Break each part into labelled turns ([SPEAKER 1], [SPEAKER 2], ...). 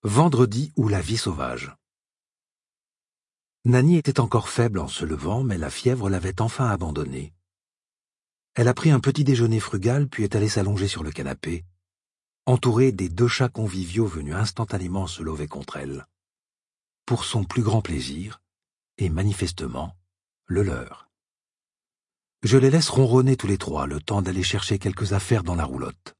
[SPEAKER 1] Vendredi ou la vie sauvage. Nanny était encore faible en se levant, mais la fièvre l'avait enfin abandonnée. Elle a pris un petit déjeuner frugal, puis est allée s'allonger sur le canapé, entourée des 2 chats conviviaux venus instantanément se lever contre elle. Pour son plus grand plaisir, et manifestement, le leur. Je les laisse ronronner tous les 3, le temps d'aller chercher quelques affaires dans la roulotte.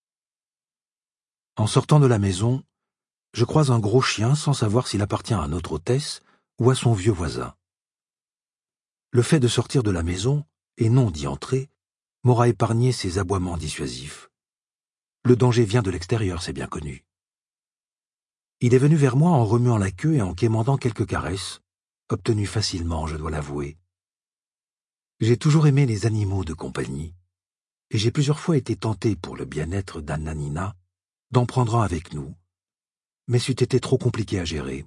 [SPEAKER 1] En sortant de la maison, je croise un gros chien sans savoir s'il appartient à notre hôtesse ou à son vieux voisin. Le fait de sortir de la maison, et non d'y entrer, m'aura épargné ces aboiements dissuasifs. Le danger vient de l'extérieur, c'est bien connu. Il est venu vers moi en remuant la queue et en quémandant quelques caresses, obtenues facilement, je dois l'avouer. J'ai toujours aimé les animaux de compagnie, et j'ai plusieurs fois été tenté, pour le bien-être d'Anna-Nina, d'en prendre un avec nous, mais c'eût été trop compliqué à gérer.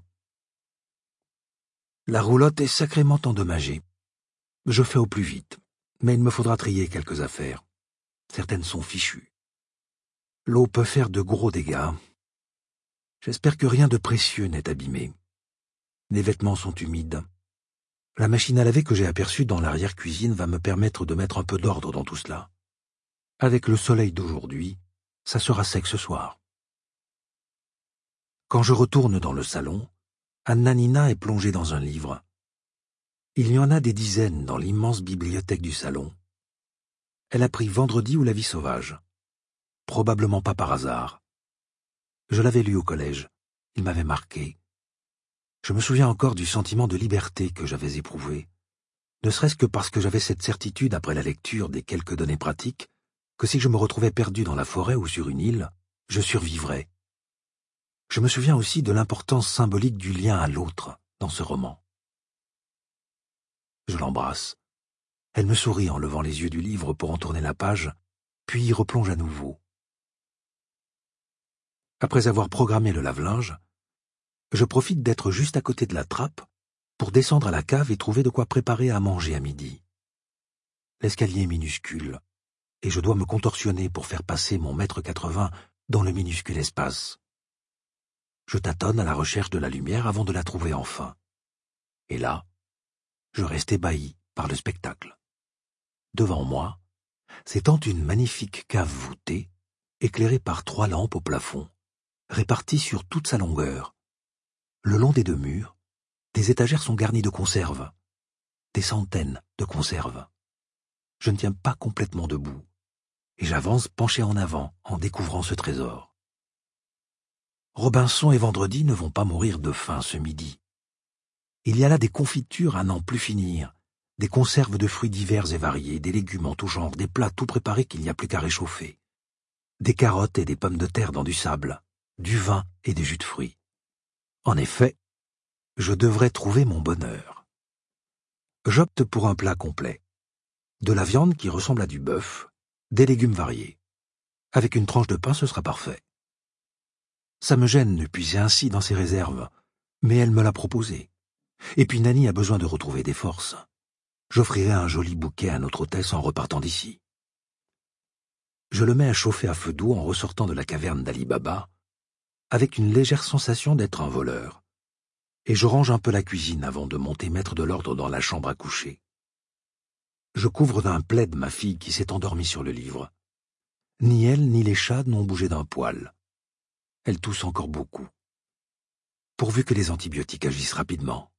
[SPEAKER 1] La roulotte est sacrément endommagée. Je fais au plus vite, mais il me faudra trier quelques affaires. Certaines sont fichues. L'eau peut faire de gros dégâts. J'espère que rien de précieux n'est abîmé. Les vêtements sont humides. La machine à laver que j'ai aperçue dans l'arrière-cuisine va me permettre de mettre un peu d'ordre dans tout cela. Avec le soleil d'aujourd'hui, ça sera sec ce soir. Quand je retourne dans le salon, Anna-Nina est plongée dans un livre. Il y en a des dizaines dans l'immense bibliothèque du salon. Elle a pris Vendredi ou la vie sauvage. Probablement pas par hasard. Je l'avais lu au collège. Il m'avait marqué. Je me souviens encore du sentiment de liberté que j'avais éprouvé, ne serait-ce que parce que j'avais cette certitude après la lecture des quelques données pratiques que si je me retrouvais perdu dans la forêt ou sur une île, je survivrais. Je me souviens aussi de l'importance symbolique du lien à l'autre dans ce roman. Je l'embrasse. Elle me sourit en levant les yeux du livre pour en tourner la page, puis y replonge à nouveau. Après avoir programmé le lave-linge, je profite d'être juste à côté de la trappe pour descendre à la cave et trouver de quoi préparer à manger à midi. L'escalier est minuscule, et je dois me contorsionner pour faire passer mon 1,80 m dans le minuscule espace. Je tâtonne à la recherche de la lumière avant de la trouver enfin. Et là, je reste ébahi par le spectacle. Devant moi, s'étend une magnifique cave voûtée, éclairée par 3 lampes au plafond, réparties sur toute sa longueur. Le long des 2 murs, des étagères sont garnies de conserves. Des centaines de conserves. Je ne tiens pas complètement debout, et j'avance penché en avant en découvrant ce trésor. Robinson et Vendredi ne vont pas mourir de faim ce midi. Il y a là des confitures à n'en plus finir, des conserves de fruits divers et variés, des légumes en tout genre, des plats tout préparés qu'il n'y a plus qu'à réchauffer, des carottes et des pommes de terre dans du sable, du vin et des jus de fruits. En effet, je devrais trouver mon bonheur. J'opte pour un plat complet. De la viande qui ressemble à du bœuf, des légumes variés. Avec une tranche de pain, ce sera parfait. Ça me gêne de puiser ainsi dans ses réserves, mais elle me l'a proposé. Et puis Nanny a besoin de retrouver des forces. J'offrirai un joli bouquet à notre hôtesse en repartant d'ici. Je le mets à chauffer à feu doux en ressortant de la caverne d'Ali Baba, avec une légère sensation d'être un voleur. Et je range un peu la cuisine avant de monter mettre de l'ordre dans la chambre à coucher. Je couvre d'un plaid ma fille qui s'est endormie sur le livre. Ni elle ni les chats n'ont bougé d'un poil. Elle tousse encore beaucoup. Pourvu que les antibiotiques agissent rapidement.